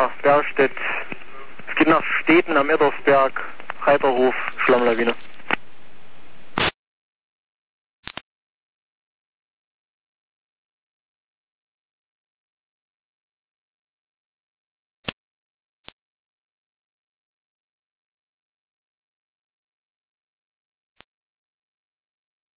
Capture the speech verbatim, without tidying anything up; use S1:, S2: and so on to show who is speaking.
S1: ja, Bergstedt. Es geht nach Steden am Eddersberg, Reiterhof, Schlammlawine.